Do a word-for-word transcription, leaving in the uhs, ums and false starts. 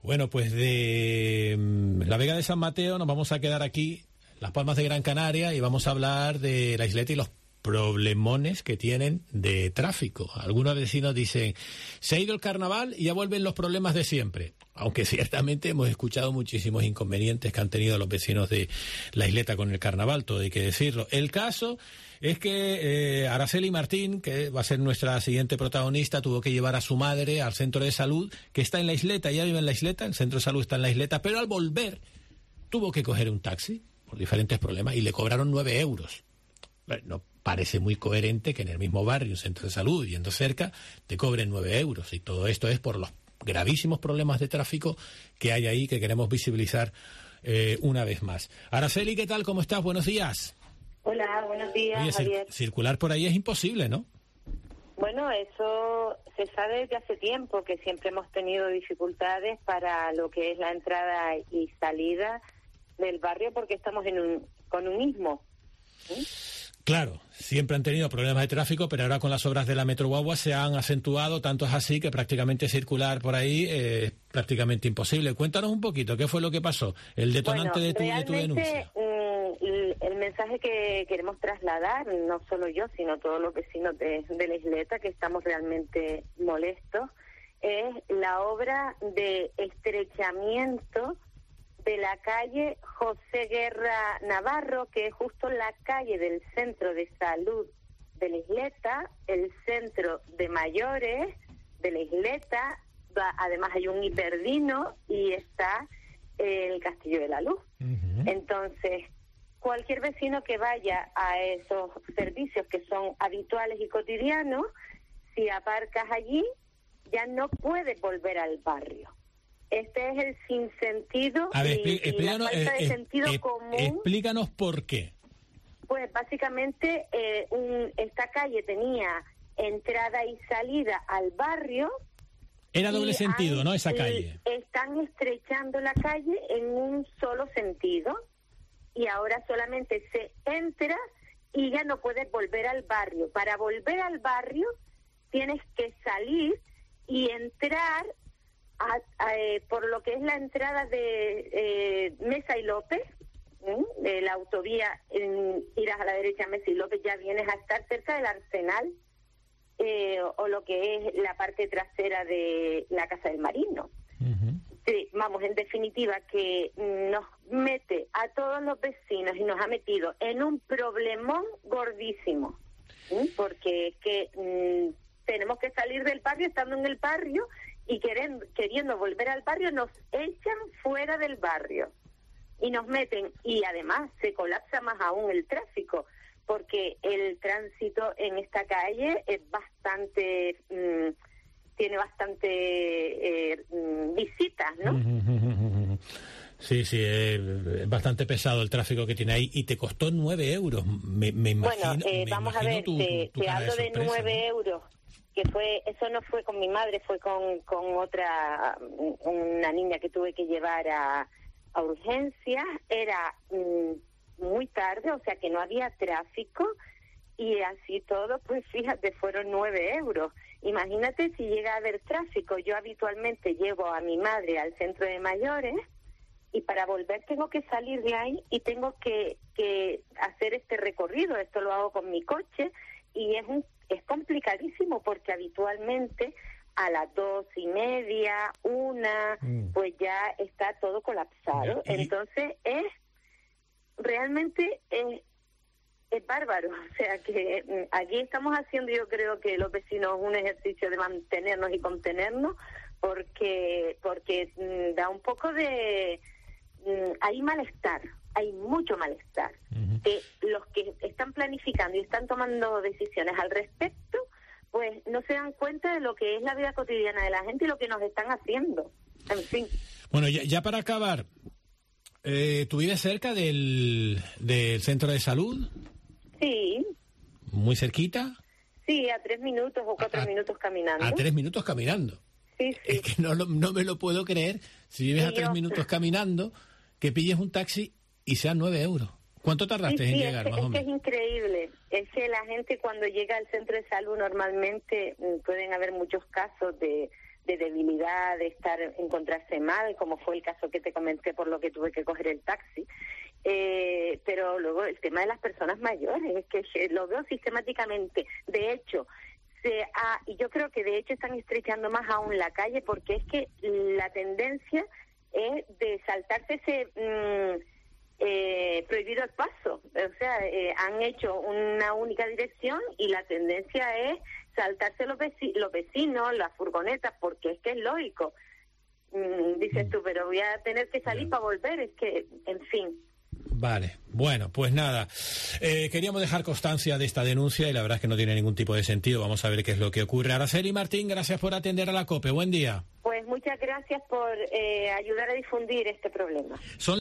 Bueno, pues de la Vega de San Mateo nos vamos a quedar aquí, Las Palmas de Gran Canaria, y vamos a hablar de la isleta y los problemones que tienen de tráfico. Algunos vecinos dicen, se ha ido el carnaval y ya vuelven los problemas de siempre. Aunque ciertamente hemos escuchado muchísimos inconvenientes que han tenido los vecinos de la isleta con el carnaval, todo hay que decirlo. El caso es que eh, Araceli Martín, que va a ser nuestra siguiente protagonista, tuvo que llevar a su madre al centro de salud, que está en la isleta, ella vive en la isleta, el centro de salud está en la isleta, pero al volver tuvo que coger un taxi por diferentes problemas y le cobraron nueve euros. Bueno, no parece muy coherente que en el mismo barrio, un centro de salud, yendo cerca, te cobren nueve euros. Y todo esto es por los gravísimos problemas de tráfico que hay ahí, que queremos visibilizar eh, una vez más. Araceli, ¿qué tal? ¿Cómo estás? Buenos días. Hola, buenos días, Oye, Javier. Cir- circular por ahí es imposible, ¿no? Bueno, eso se sabe desde hace tiempo, que siempre hemos tenido dificultades para lo que es la entrada y salida del barrio, porque estamos en un con un istmo. ¿Sí? Claro, siempre han tenido problemas de tráfico, pero ahora con las obras de la Metro Guagua se han acentuado, tanto es así que prácticamente circular por ahí eh, es prácticamente imposible. Cuéntanos un poquito, ¿qué fue lo que pasó? El detonante Bueno, de, tu, de tu denuncia. Mm, el, el mensaje que queremos trasladar, no solo yo, sino todos los vecinos de, de la isleta, que estamos realmente molestos, es la obra de estrechamiento de la calle José Guerra Navarro, que es justo la calle del centro de salud de la isleta, el centro de mayores de la isleta, va, además hay un hiperdino y está el Castillo de la Luz. Uh-huh. Entonces, cualquier vecino que vaya a esos servicios que son habituales y cotidianos, si aparcas allí, ya no puedes volver al barrio. Este es el sinsentido A ver, y, expli- y la falta de eh, sentido eh, común. Explícanos por qué. Pues básicamente eh, un, esta calle tenía entrada y salida al barrio. Era doble sentido, han, ¿no? Esa calle. Están estrechando la calle en un solo sentido y ahora solamente se entra y ya no puedes volver al barrio. Para volver al barrio tienes que salir y entrar A, a, eh, por lo que es la entrada de eh, Mesa y López, ¿eh? de la autovía, en, irás a la derecha Mesa y López, ya vienes a estar cerca del Arsenal, eh, o, o lo que es la parte trasera de la Casa del Marino. Uh-huh. Sí, vamos, en definitiva, que nos mete a todos los vecinos y nos ha metido en un problemón gordísimo, ¿eh? porque es que mmm, tenemos que salir del barrio estando en el barrio, y queriendo, queriendo volver al barrio nos echan fuera del barrio y nos meten, y además se colapsa más aún el tráfico, porque el tránsito en esta calle es bastante, mmm, tiene bastante eh, visitas, ¿no? Sí, sí, es bastante pesado el tráfico que tiene ahí, y te costó nueve euros, me, me imagino. Bueno, eh, me vamos imagino a ver, tu, te, tu, tu te hablo de, de nueve ¿no? euros. Que fue, eso no fue con mi madre, fue con, con otra, una niña que tuve que llevar a, a urgencias. Era mm, muy tarde, o sea que no había tráfico, y así todo, pues fíjate, fueron nueve euros. Imagínate si llega a haber tráfico. Yo habitualmente llevo a mi madre al centro de mayores, y para volver tengo que salir de ahí y tengo que, que hacer este recorrido. Esto lo hago con mi coche, y es un es complicadísimo porque habitualmente a las dos y media, una, mm. pues ya está todo colapsado. ¿Y? Entonces es realmente es, es bárbaro. O sea que aquí estamos haciendo, yo creo que los vecinos, un ejercicio de mantenernos y contenernos, porque porque mm, da un poco de mm, hay malestar. Hay mucho malestar. Uh-huh. Que los que están planificando y están tomando decisiones al respecto, pues no se dan cuenta de lo que es la vida cotidiana de la gente y lo que nos están haciendo. En fin. Bueno, ya, ya para acabar, eh, ¿tú vives cerca del, del centro de salud? Sí. ¿Muy cerquita? Sí, a tres minutos o cuatro a, minutos caminando. A tres minutos caminando. Sí, sí. Es que no, no me lo puedo creer. Si vives sí, a tres yo. minutos caminando, que pilles un taxi y sean nueve euros. ¿Cuánto tardaste sí, sí, en llegar, es, más es o menos? Que es increíble. Es que la gente cuando llega al centro de salud normalmente pueden haber muchos casos de, de debilidad, de estar encontrarse mal, como fue el caso que te comenté por lo que tuve que coger el taxi. Eh, pero luego el tema de las personas mayores, es que lo veo sistemáticamente. De hecho, se ha, y yo creo que de hecho están estrechando más aún la calle, porque es que la tendencia es de saltarse ese mmm, eh, prohibido el paso. O sea, eh, han hecho una única dirección y la tendencia es saltarse los, veci- los vecinos, las furgonetas, porque es que es lógico. Mm, dices tú, pero voy a tener que salir para volver, es que, en fin. Vale, bueno, pues nada, eh, queríamos dejar constancia de esta denuncia y la verdad es que no tiene ningún tipo de sentido. Vamos a ver qué es lo que ocurre. Araceli Martín, gracias por atender a la COPE. Buen día. Pues muchas gracias por eh, ayudar a difundir este problema. Son